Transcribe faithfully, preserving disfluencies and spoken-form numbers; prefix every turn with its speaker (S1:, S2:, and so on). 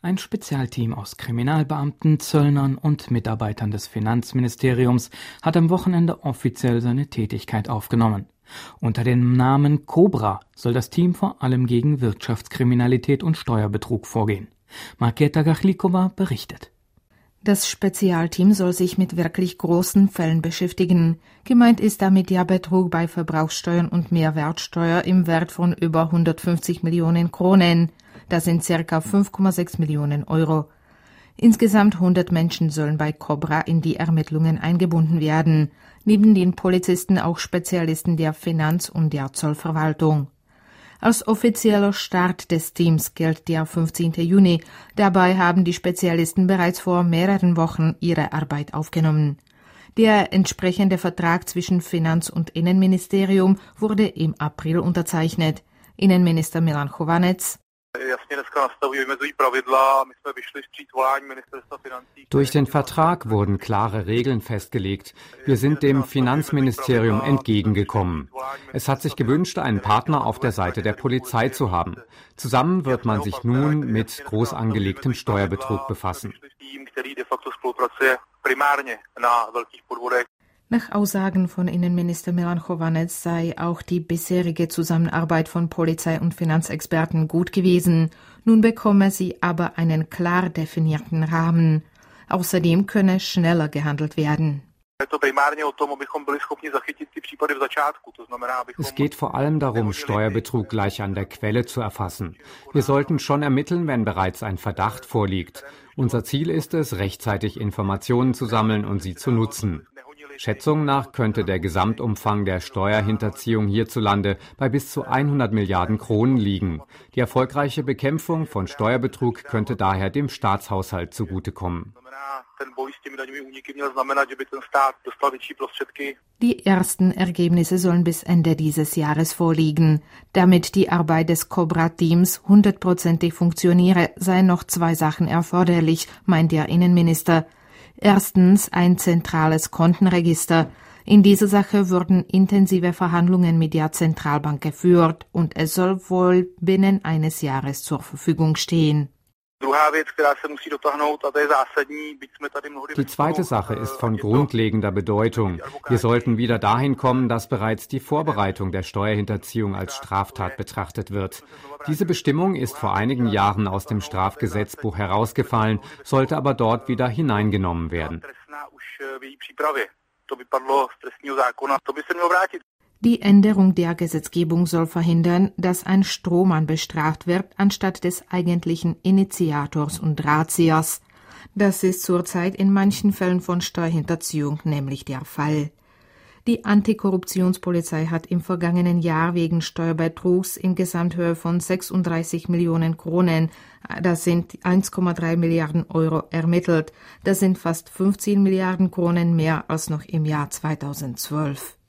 S1: Ein Spezialteam aus Kriminalbeamten, Zöllnern und Mitarbeitern des Finanzministeriums hat am Wochenende offiziell seine Tätigkeit aufgenommen. Unter dem Namen Cobra soll das Team vor allem gegen Wirtschaftskriminalität und Steuerbetrug vorgehen. Markéta Gachlikova berichtet.
S2: Das Spezialteam soll sich mit wirklich großen Fällen beschäftigen. Gemeint ist damit der Betrug bei Verbrauchssteuern und Mehrwertsteuer im Wert von über hundertfünfzig Millionen Kronen. Das sind ca. fünf Komma sechs Millionen Euro. Insgesamt hundert Menschen sollen bei Cobra in die Ermittlungen eingebunden werden. Neben den Polizisten auch Spezialisten der Finanz- und der Zollverwaltung. Als offizieller Start des Teams gilt der fünfzehnten Juni. Dabei haben die Spezialisten bereits vor mehreren Wochen ihre Arbeit aufgenommen. Der entsprechende Vertrag zwischen Finanz- und Innenministerium wurde im April unterzeichnet. Innenminister Milan Chovanec:
S3: Durch den Vertrag wurden klare Regeln festgelegt. Wir sind dem Finanzministerium entgegengekommen. Es hat sich gewünscht, einen Partner auf der Seite der Polizei zu haben. Zusammen wird man sich nun mit groß angelegtem Steuerbetrug befassen.
S2: Nach Aussagen von Innenminister Milan Chovanec sei auch die bisherige Zusammenarbeit von Polizei- und Finanzexperten gut gewesen. Nun bekomme sie aber einen klar definierten Rahmen. Außerdem könne schneller gehandelt werden.
S3: Es geht vor allem darum, Steuerbetrug gleich an der Quelle zu erfassen. Wir sollten schon ermitteln, wenn bereits ein Verdacht vorliegt. Unser Ziel ist es, rechtzeitig Informationen zu sammeln und sie zu nutzen. Schätzungen nach könnte der Gesamtumfang der Steuerhinterziehung hierzulande bei bis zu hundert Milliarden Kronen liegen. Die erfolgreiche Bekämpfung von Steuerbetrug könnte daher dem Staatshaushalt zugutekommen.
S2: Die ersten Ergebnisse sollen bis Ende dieses Jahres vorliegen. Damit die Arbeit des Cobra-Teams hundertprozentig funktioniere, seien noch zwei Sachen erforderlich, meint der Innenminister. Erstens ein zentrales Kontenregister. In dieser Sache wurden intensive Verhandlungen mit der Zentralbank geführt und es soll wohl binnen eines Jahres zur Verfügung stehen.
S3: Die zweite Sache ist von grundlegender Bedeutung. Wir sollten wieder dahin kommen, dass bereits die Vorbereitung der Steuerhinterziehung als Straftat betrachtet wird. Diese Bestimmung ist vor einigen Jahren aus dem Strafgesetzbuch herausgefallen, sollte aber dort wieder hineingenommen werden.
S2: Die Änderung der Gesetzgebung soll verhindern, dass ein Strohmann bestraft wird, anstatt des eigentlichen Initiators und Drahtziehers. Das ist zurzeit in manchen Fällen von Steuerhinterziehung nämlich der Fall. Die Antikorruptionspolizei hat im vergangenen Jahr wegen Steuerbetrugs in Gesamthöhe von sechsunddreißig Millionen Kronen, das sind eins Komma drei Milliarden Euro, ermittelt. Das sind fast fünfzehn Milliarden Kronen mehr als noch im Jahr zweitausendzwölf.